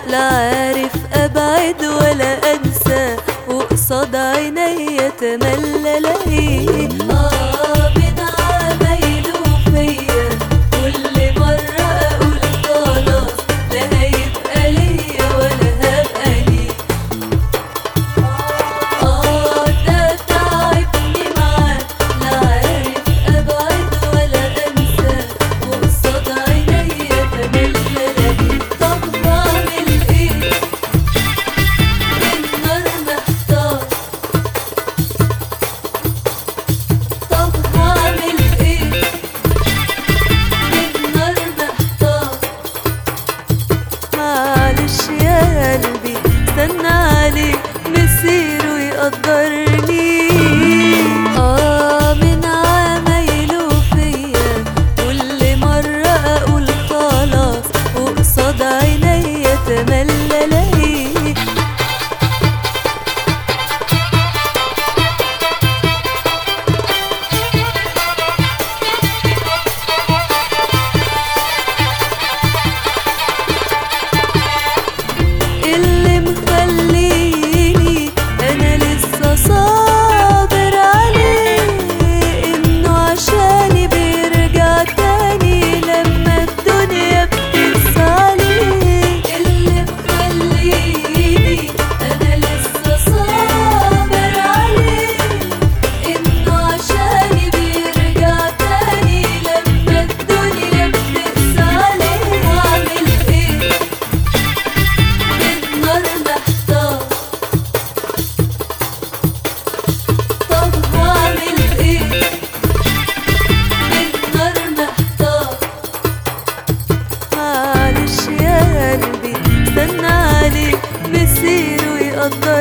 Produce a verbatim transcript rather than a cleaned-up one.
لا عارف ابعد ولا انسى، وقصاد عينيا تملى الاقيه. اه من عمايله فيا كل مرة اقول خلاص، لا هيبقى ليا ولا هبقى ليه. اه ده تعبني معاه، لا عارف ابعد ولا انسى، وقصاد عينيا تملى الاقيه. طب هعمل ايه؟ النار محتار. طب هعمل ايه؟ النار محتار. معلش يا قلبي استنى عليه، مسيره يقدرني. اه من عمايله فيا كل مرة اقول خلاص، وقصاد عينيا تملى الاقيه. اللي مخليني انا لسه صابر عليه، انه عشاني بيرجع تاني لما الدنيا بتقسى عليه. اللي مخليني انا لسه صابر عليه، انه عشاني بيرجع تاني لما الدنيا بتقسى عليه. هعمل ايه؟ النار محتار. طب هعمل ايه؟ النار محتار. معلش يا قلبي استنى عليه، مسيره يقدر